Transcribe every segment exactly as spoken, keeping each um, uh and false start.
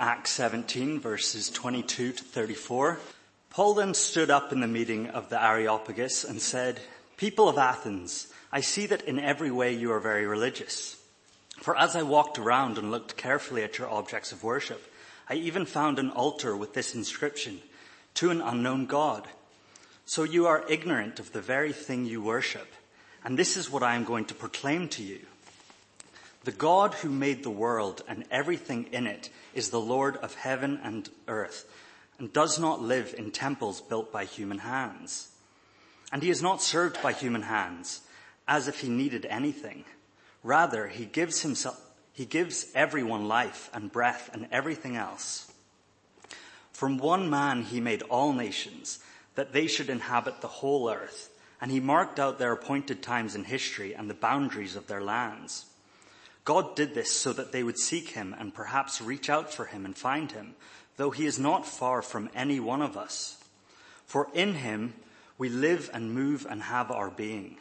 Acts seventeen, verses twenty-two to thirty-four. Paul then stood up in the meeting of the Areopagus and said, "People of Athens, I see that in every way you are very religious. For as I walked around and looked carefully at your objects of worship, I even found an altar with this inscription, 'To an unknown God.' So you are ignorant of the very thing you worship, and this is what I am going to proclaim to you. The God who made the world and everything in it is the Lord of heaven and earth, and does not live in temples built by human hands. And he is not served by human hands, as if he needed anything. Rather, he gives himself, he gives everyone life and breath and everything else. From one man he made all nations, that they should inhabit the whole earth, and he marked out their appointed times in history and the boundaries of their lands. God did this so that they would seek him and perhaps reach out for him and find him, though he is not far from any one of us. For in him we live and move and have our being.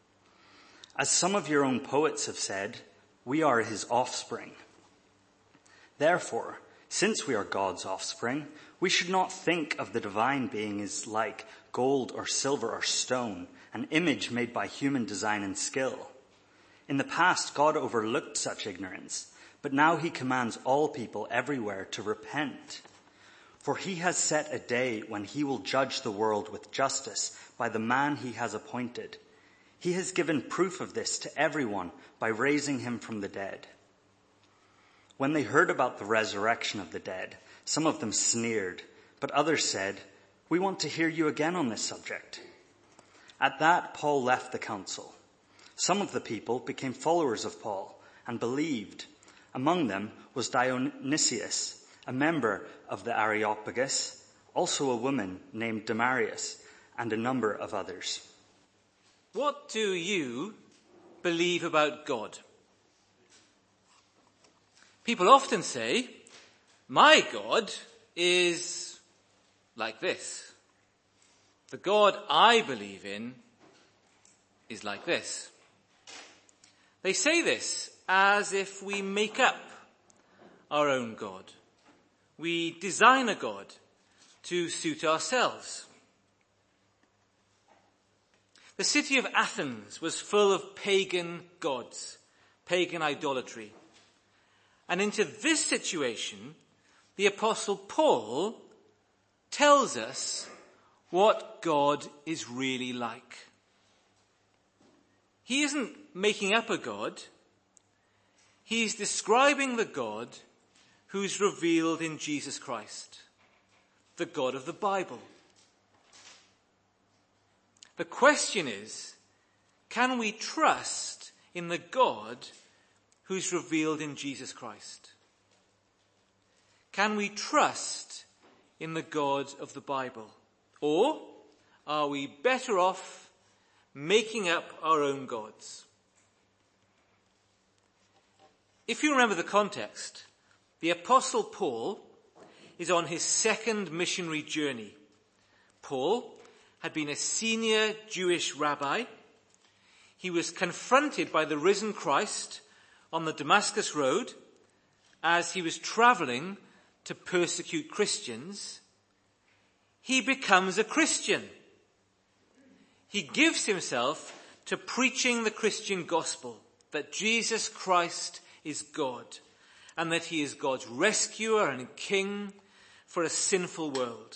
As some of your own poets have said, we are his offspring. Therefore, since we are God's offspring, we should not think of the divine being as like gold or silver or stone, an image made by human design and skill. In the past, God overlooked such ignorance, but now he commands all people everywhere to repent. For he has set a day when he will judge the world with justice by the man he has appointed. He has given proof of this to everyone by raising him from the dead." When they heard about the resurrection of the dead, some of them sneered, but others said, "We want to hear you again on this subject." At that, Paul left the council. Some of the people became followers of Paul and believed. Among them was Dionysius, a member of the Areopagus, also a woman named Damaris, and a number of others. What do you believe about God? People often say, my God is like this. The God I believe in is like this. They say this as if we make up our own God. We design a God to suit ourselves. The city of Athens was full of pagan gods, pagan idolatry. And into this situation, the Apostle Paul tells us what God is really like. He isn't making up a God. He's describing the God who's revealed in Jesus Christ, the God of the Bible. The question is, can we trust in the God who's revealed in Jesus Christ? Can we trust in the God of the Bible? Or are we better off making up our own gods? If you remember the context, the Apostle Paul is on his second missionary journey. Paul had been a senior Jewish rabbi. He was confronted by the risen Christ on the Damascus Road as he was traveling to persecute Christians. He becomes a Christian. He gives himself to preaching the Christian gospel, that Jesus Christ is God, and that he is God's rescuer and king for a sinful world.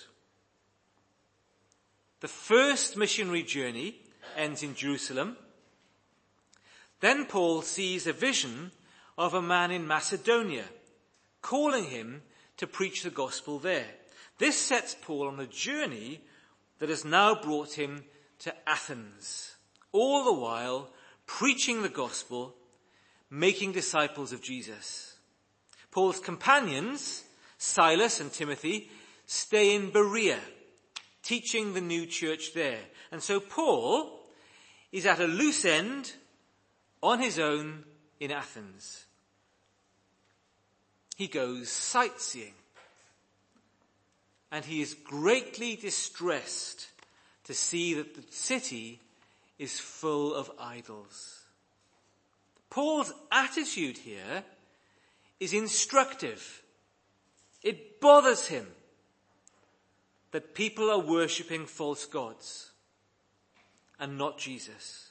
The first missionary journey ends in Jerusalem. Then Paul sees a vision of a man in Macedonia, calling him to preach the gospel there. This sets Paul on a journey that has now brought him to Athens, all the while preaching the gospel, making disciples of Jesus. Paul's companions, Silas and Timothy, stay in Berea, teaching the new church there. And so Paul is at a loose end on his own in Athens. He goes sightseeing, and he is greatly distressed to see that the city is full of idols. Paul's attitude here is instructive. It bothers him that people are worshipping false gods and not Jesus.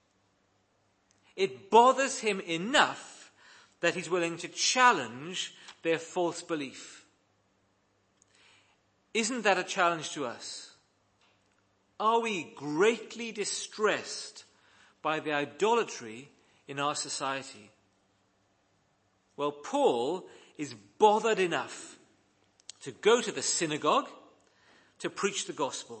It bothers him enough that he's willing to challenge their false belief. Isn't that a challenge to us? Are we greatly distressed by the idolatry in our society? Well, Paul is bothered enough to go to the synagogue to preach the gospel.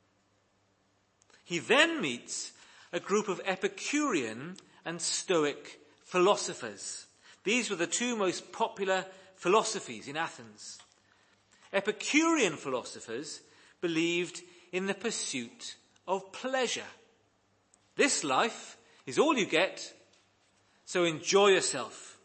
He then meets a group of Epicurean and Stoic philosophers. These were the two most popular philosophies in Athens. Epicurean philosophers believed in the pursuit of pleasure. This life is all you get, so enjoy yourself.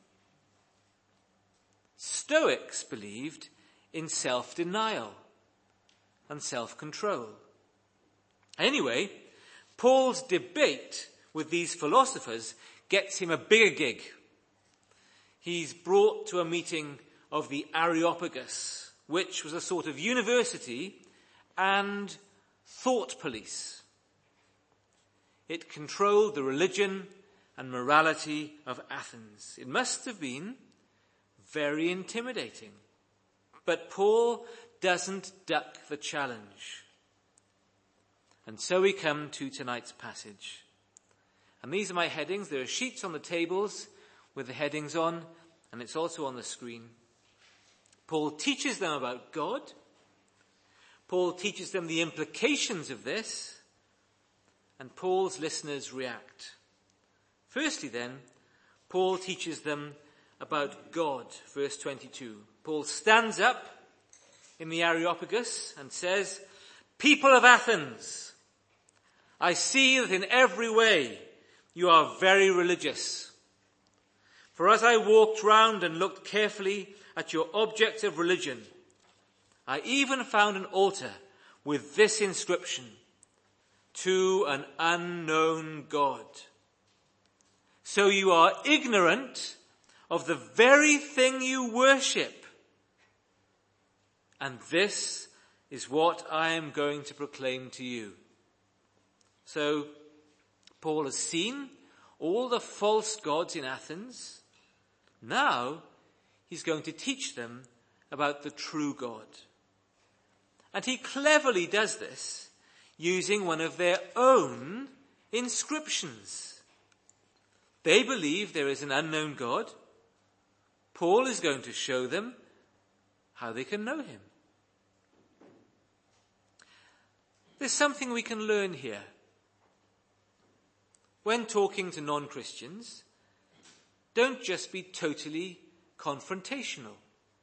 Stoics believed in self-denial and self-control. Anyway, Paul's debate with these philosophers gets him a bigger gig. He's brought to a meeting of the Areopagus, which was a sort of university and thought police. It controlled the religion and morality of Athens. It must have been very intimidating. But Paul doesn't duck the challenge. And so we come to tonight's passage. And these are my headings. There are sheets on the tables with the headings on, and it's also on the screen. Paul teaches them about God. Paul teaches them the implications of this, and Paul's listeners react. Firstly then, Paul teaches them about God, verse twenty-two. Paul stands up in the Areopagus and says, "People of Athens, I see that in every way you are very religious. For as I walked round and looked carefully at your object of religion, I even found an altar with this inscription, 'To an unknown God.' So you are ignorant of the very thing you worship. And this is what I am going to proclaim to you." So Paul has seen all the false gods in Athens. Now he's going to teach them about the true God. And he cleverly does this using one of their own inscriptions. They believe there is an unknown God. Paul is going to show them how they can know him. There's something we can learn here. When talking to non-Christians, don't just be totally confrontational.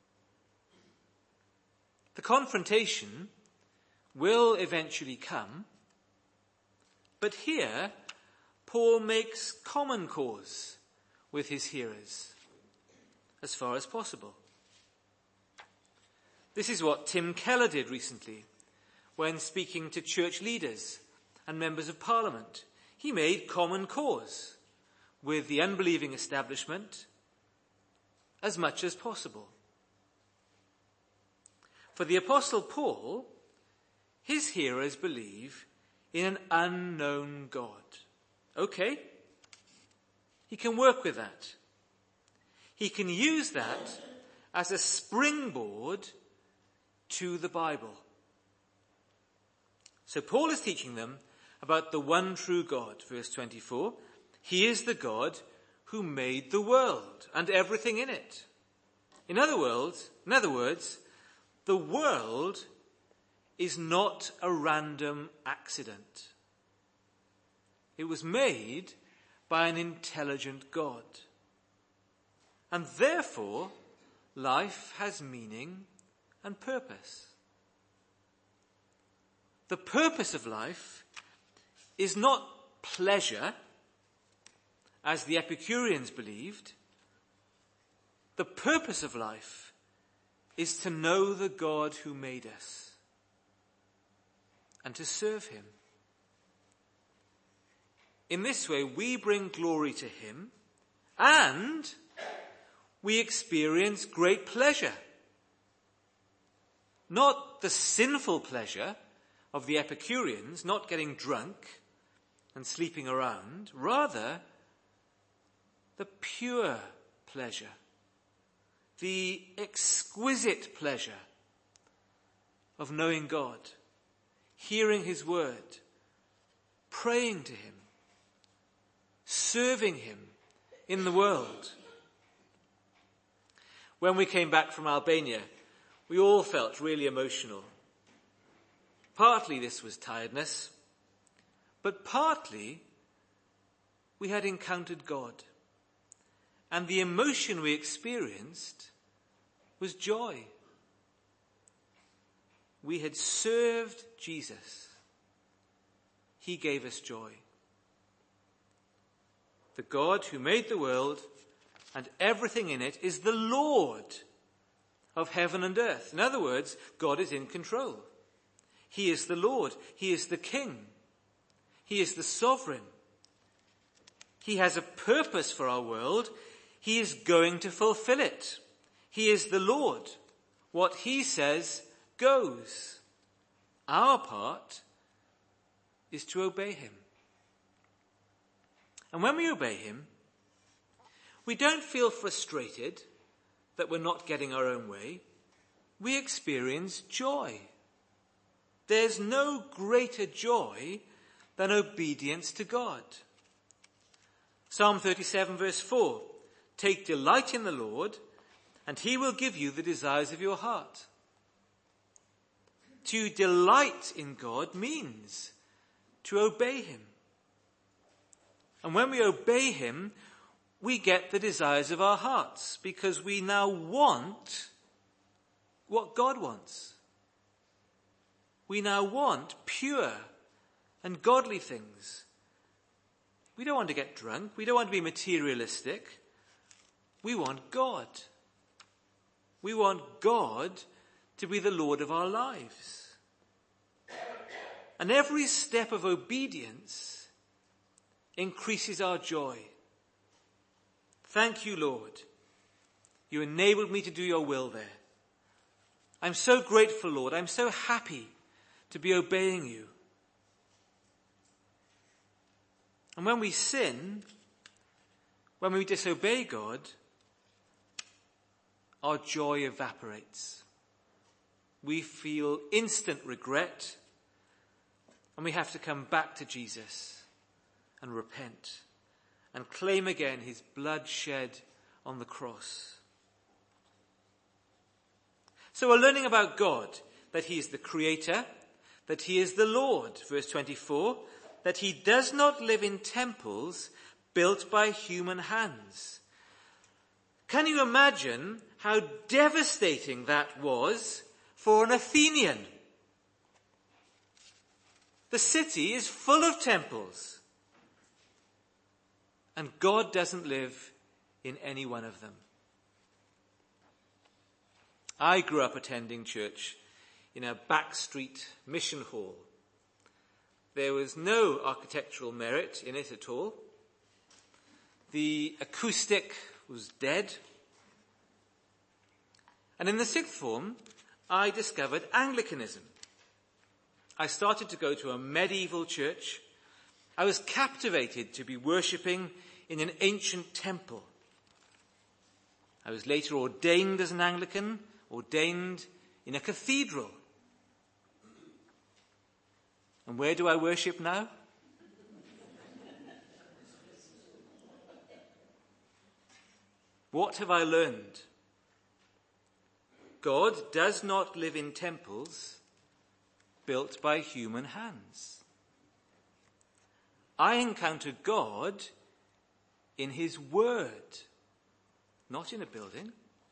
The confrontation will eventually come, but here Paul makes common cause with his hearers as far as possible. This is what Tim Keller did recently when speaking to church leaders and members of parliament. He made common cause with the unbelieving establishment as much as possible. For the Apostle Paul, his hearers believe in an unknown God. Okay, he can work with that. He can use that as a springboard to the Bible. So Paul is teaching them about the one true God, verse twenty-four. He is the God who made the world and everything in it. In other words, in other words, the world is not a random accident. It was made by an intelligent God. And therefore, life has meaning and purpose. The purpose of life is not pleasure, as the Epicureans believed. The purpose of life is to know the God who made us and to serve him. In this way, we bring glory to him and we experience great pleasure Not the sinful pleasure of the Epicureans, not getting drunk and sleeping around. Rather, the pure pleasure, the exquisite pleasure of knowing God, hearing his word, praying to him, serving him in the world. When we came back from Albania, we all felt really emotional. Partly this was tiredness, but partly we had encountered God. And the emotion we experienced was joy. We had served Jesus. He gave us joy. The God who made the world and everything in it is the Lord of heaven and earth. In other words, God is in control. He is the Lord. He is the King. He is the sovereign. He has a purpose for our world. He is going to fulfill it. He is the Lord. What he says goes. Our part is to obey him. And when we obey him, we don't feel frustrated that we're not getting our own way. We experience joy. There's no greater joy than obedience to God. Psalm thirty-seven verse four, take delight in the Lord, and he will give you the desires of your heart. To delight in God means to obey him. And when we obey him, we get the desires of our hearts, because we now want what God wants. We now want pure and godly things. We don't want to get drunk. We don't want to be materialistic. We want God. We want God to be the Lord of our lives. And every step of obedience increases our joy. Thank you, Lord. You enabled me to do your will there. I'm so grateful, Lord. I'm so happy to be obeying you. And when we sin, when we disobey God, our joy evaporates. We feel instant regret, and we have to come back to Jesus and repent and claim again his blood shed on the cross. So we're learning about God, that he is the creator, that he is the Lord, verse twenty-four, that he does not live in temples built by human hands. Can you imagine how devastating that was for an Athenian? The city is full of temples, and God doesn't live in any one of them. I grew up attending church in a backstreet mission hall. There was no architectural merit in it at all. The acoustic was dead. And in the sixth form, I discovered Anglicanism. I started to go to a medieval church. I was captivated to be worshipping in an ancient temple. I was later ordained as an Anglican, ordained in a cathedral. And where do I worship now? What have I learned? God does not live in temples built by human hands. I encounter God in his word, not in a building.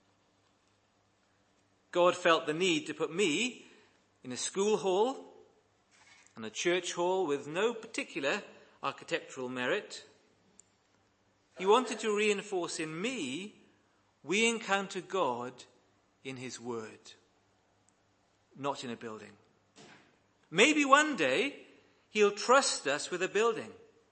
God felt the need to put me in a school hall and a church hall with no particular architectural merit. He wanted to reinforce in me, we encounter God in his word, not in a building. Maybe one day he'll trust us with a building.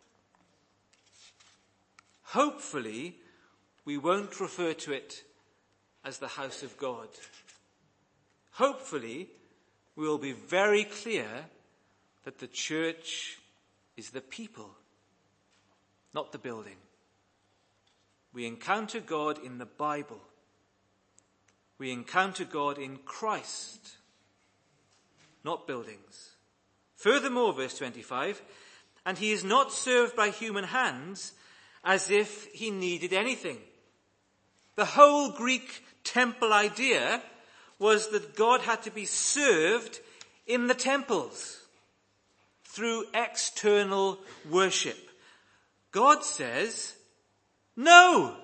Hopefully, we won't refer to it as the house of God. hopefully we will be very clear that the church is the people, not the building. We encounter God in the Bible. We encounter God in Christ, not buildings. Furthermore, verse twenty-five, and he is not served by human hands as if he needed anything. The whole Greek temple idea was that God had to be served in the temples through external worship. God says, no,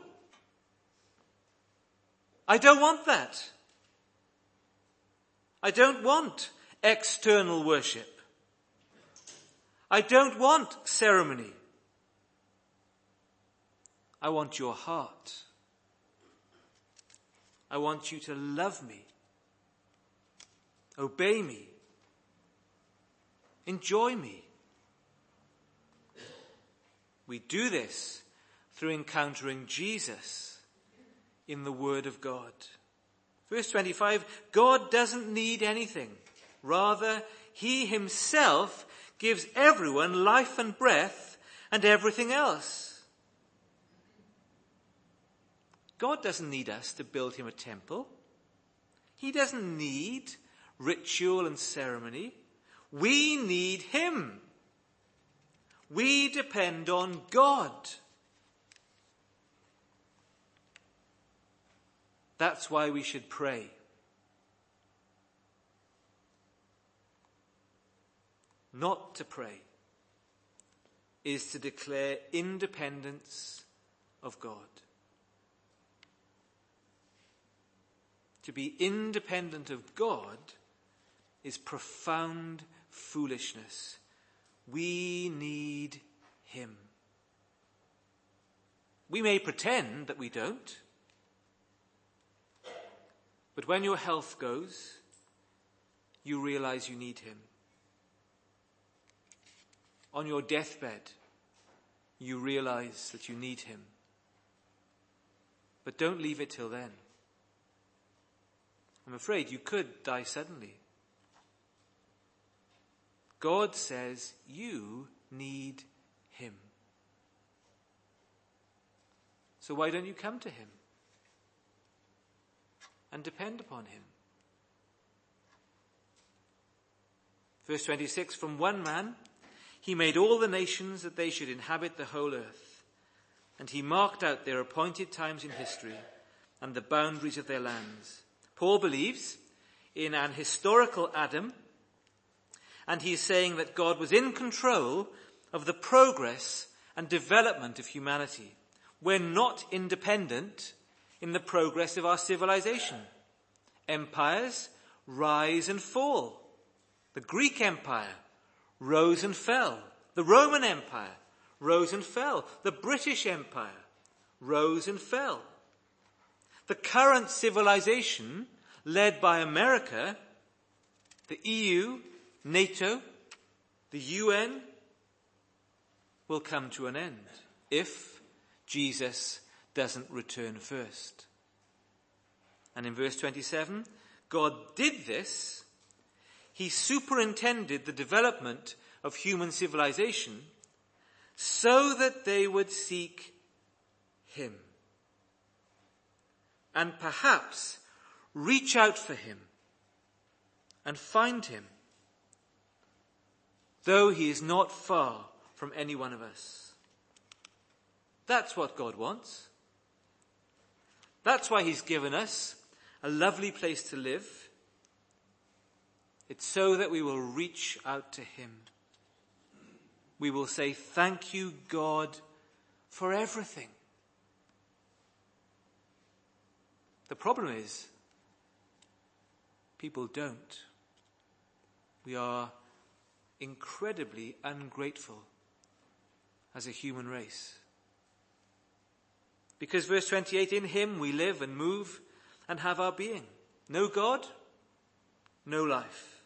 I don't want that. I don't want external worship. I don't want ceremony. I want your heart. I want you to love me, obey me, enjoy me. We do this through encountering Jesus in the Word of God. Verse twenty-five, God doesn't need anything. Rather, he himself gives everyone life and breath and everything else. God doesn't need us to build him a temple. He doesn't need ritual and ceremony. We need him. We depend on God. That's why we should pray. Not to pray is to declare independence of God. To be independent of God is profound foolishness. We need him. We may pretend that we don't, but when your health goes, you realize you need him. On your deathbed, you realize that you need him. But don't leave it till then. I'm afraid you could die suddenly. God says you need him. So why don't you come to him and depend upon him? Verse twenty-six, from one man he made all the nations that they should inhabit the whole earth, and he marked out their appointed times in history and the boundaries of their lands. Paul believes in an historical Adam, and he's saying that God was in control of the progress and development of humanity. We're not independent in the progress of our civilization. Empires rise and fall. The Greek Empire rose and fell. The Roman Empire rose and fell. The British Empire rose and fell. The current civilization, led by America, the E U, NATO, the U N, will come to an end if Jesus doesn't return first. And in verse twenty-seven, God did this. He superintended the development of human civilization so that they would seek him. And perhaps reach out for him and find him, though he is not far from any one of us. That's what God wants. That's why he's given us a lovely place to live. It's so that we will reach out to him. We will say, thank you, God, for everything. The problem is, people don't. We are incredibly ungrateful as a human race. Because verse twenty-eight, in him we live and move and have our being. No God, no life.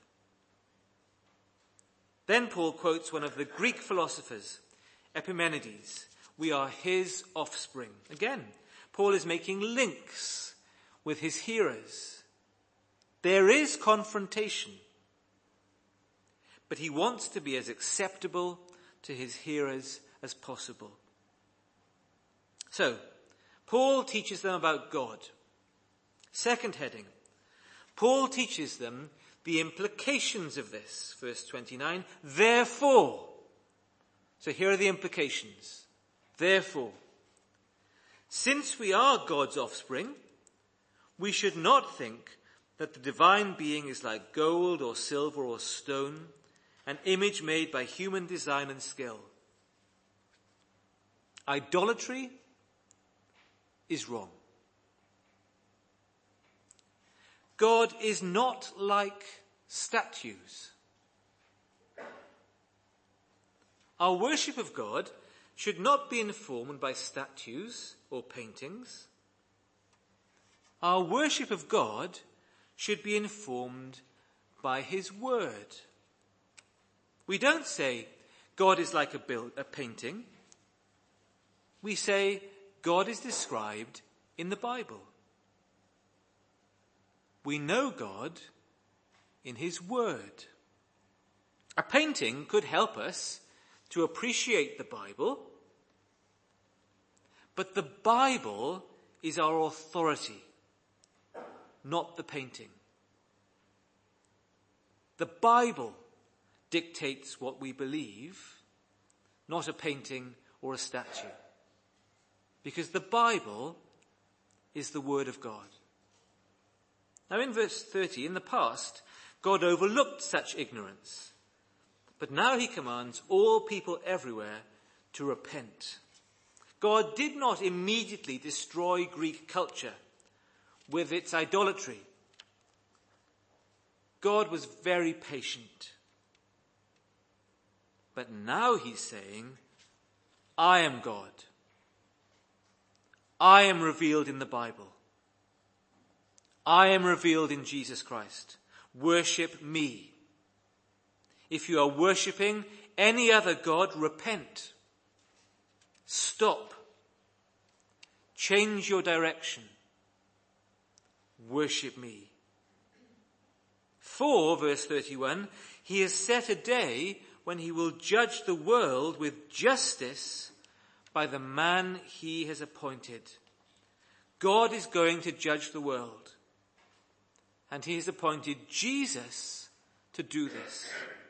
Then Paul quotes one of the Greek philosophers, Epimenides. We are his offspring. Again, Paul is making links with his hearers. There is confrontation, but he wants to be as acceptable to his hearers as possible. So, Paul teaches them about God. Second heading, Paul teaches them the implications of this. Verse twenty-nine, therefore. So here are the implications. Therefore, since we are God's offspring, we should not think that the divine being is like gold or silver or stone, an image made by human design and skill. Idolatry is wrong. God is not like statues. Our worship of God should not be informed by statues or paintings. Our worship of God should be informed by his word. We don't say God is like a, build, a painting. We say God is described in the Bible. We know God in his word. A painting could help us to appreciate the Bible, but the Bible is our authority, not the painting. The Bible dictates what we believe, not a painting or a statue. Because the Bible is the Word of God. Now in verse thirty, in the past, God overlooked such ignorance. But now he commands all people everywhere to repent. God did not immediately destroy Greek culture with its idolatry. God was very patient. But now he's saying, I am God. I am revealed in the Bible. I am revealed in Jesus Christ. Worship me. If you are worshipping any other god, repent. Stop. Change your direction. Worship me. For, verse thirty-one, he has set a day when he will judge the world with justice by the man he has appointed. God is going to judge the world. And he has appointed Jesus to do this.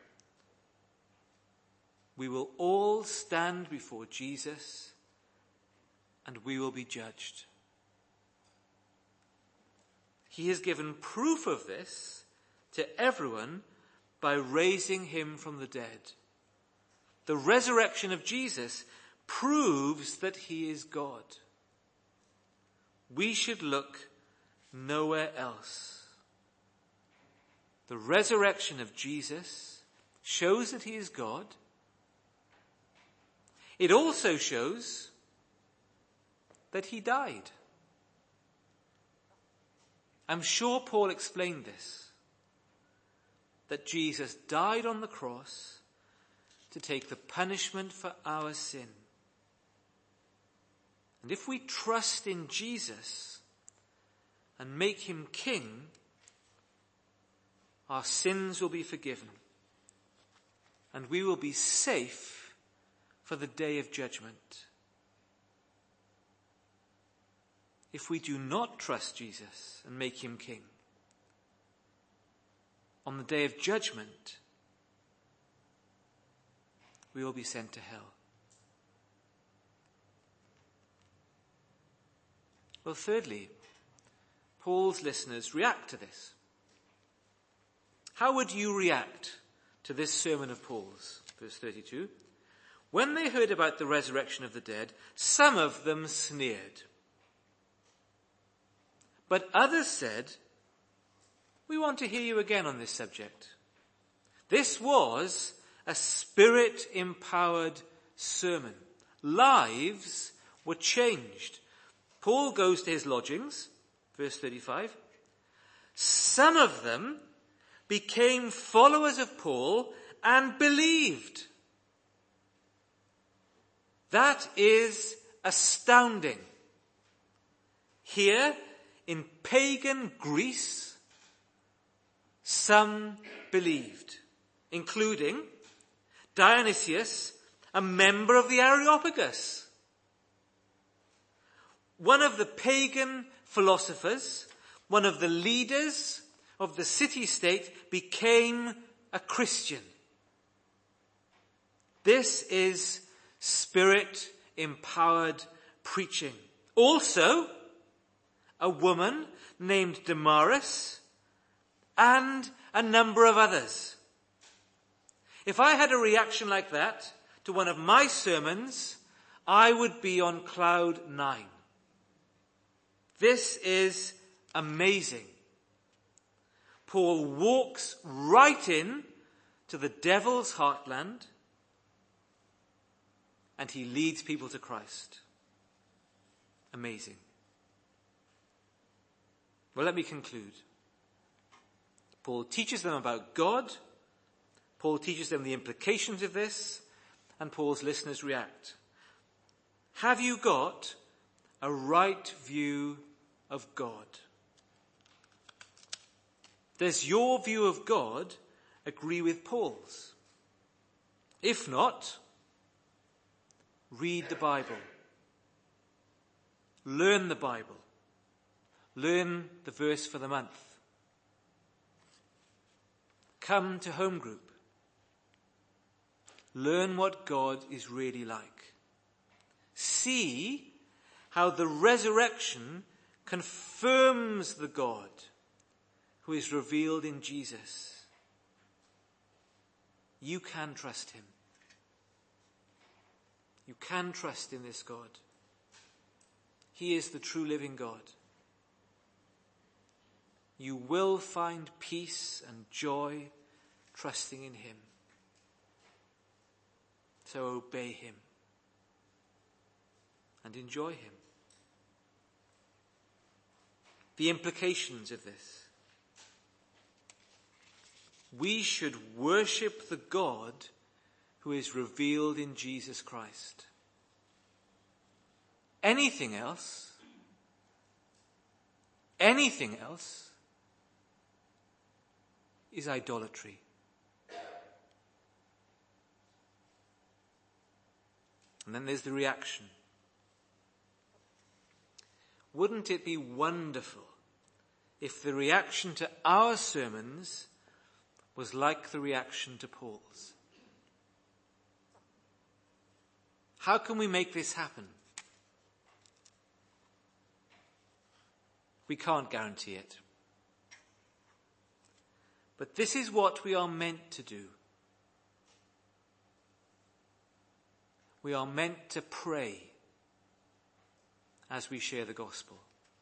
We will all stand before Jesus and we will be judged. He has given proof of this to everyone by raising him from the dead. The resurrection of Jesus proves that he is God. We should look nowhere else. The resurrection of Jesus shows that he is God. It also shows that he died. I'm sure Paul explained this, that Jesus died on the cross to take the punishment for our sin. And if we trust in Jesus and make him king, our sins will be forgiven and we will be safe for the day of judgment. If we do not trust Jesus and make him king, on the day of judgment, we will be sent to hell. Well, thirdly, Paul's listeners react to this. How would you react to this sermon of Paul's? Verse thirty-two. When they heard about the resurrection of the dead, some of them sneered. But others said, we want to hear you again on this subject. This was a spirit-empowered sermon. Lives were changed. Paul goes to his lodgings, verse thirty-five. Some of them became followers of Paul and believed. That is astounding. Here in pagan Greece, some believed, including Dionysius, a member of the Areopagus. One of the pagan philosophers, one of the leaders of the city-state, became a Christian. This is Spirit-empowered preaching. Also, a woman named Damaris and a number of others. If I had a reaction like that to one of my sermons, I would be on cloud nine. This is amazing. Paul walks right in to the devil's heartland and he leads people to Christ. Amazing. Well, let me conclude. Paul teaches them about God. Paul teaches them the implications of this, and Paul's listeners react. Have you got a right view of God? Does your view of God agree with Paul's? If not, read the Bible. Learn the Bible. Learn the verse for the month. Come to home group. Learn what God is really like. See how the resurrection confirms the God who is revealed in Jesus. You can trust him. You can trust in this God. He is the true living God. You will find peace and joy trusting in him. So obey him and enjoy him. The implications of this. We should worship the God who is revealed in Jesus Christ. Anything else, anything else is idolatry. And then there's the reaction. Wouldn't it be wonderful if the reaction to our sermons was like the reaction to Paul's? How can we make this happen? We can't guarantee it. But this is what we are meant to do. We are meant to pray as we share the gospel.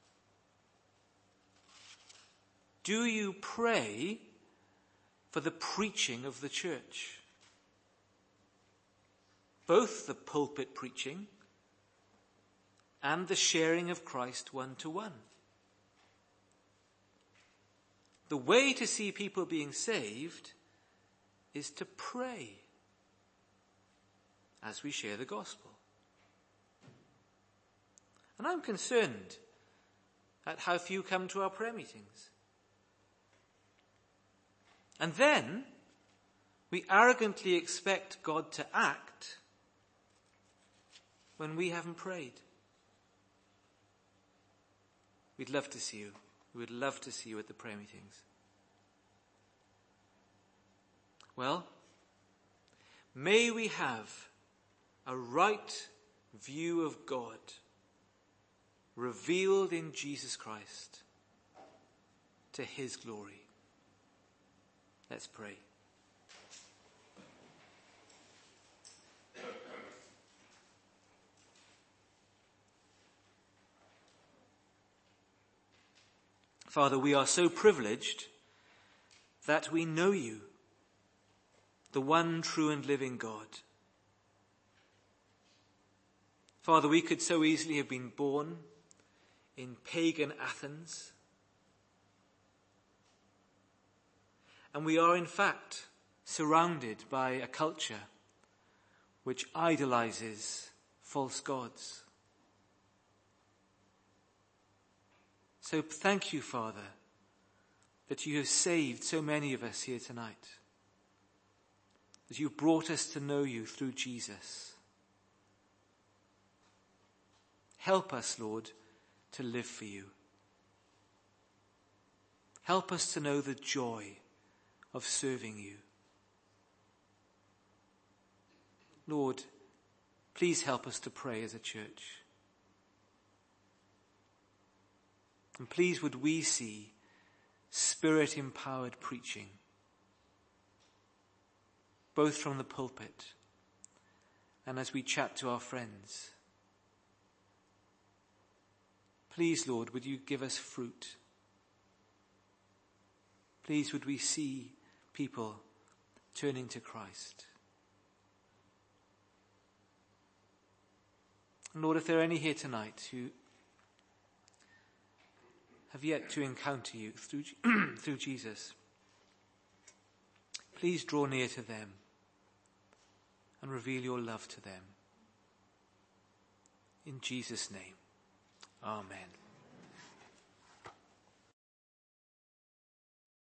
Do you pray for the preaching of the church? Both the pulpit preaching and the sharing of Christ one to one. The way to see people being saved is to pray as we share the gospel. And I'm concerned at how few come to our prayer meetings. And then we arrogantly expect God to act when we haven't prayed. We'd love to see you. We would love to see you at the prayer meetings. Well, may we have a right view of God revealed in Jesus Christ to his glory. Let's pray. Father, we are so privileged that we know you, the one true and living God. Father, we could so easily have been born in pagan Athens. And we are in fact surrounded by a culture which idolizes false gods. So thank you, Father, that you have saved so many of us here tonight, that you've brought us to know you through Jesus. Help us, Lord, to live for you. Help us to know the joy of serving you. Lord, please help us to pray as a church. And please would we see Spirit-empowered preaching, both from the pulpit and as we chat to our friends. Please, Lord, would you give us fruit? Please would we see people turning to Christ. And Lord, if there are any here tonight who have yet to encounter you through, through Jesus, please draw near to them and reveal your love to them. In Jesus' name, amen.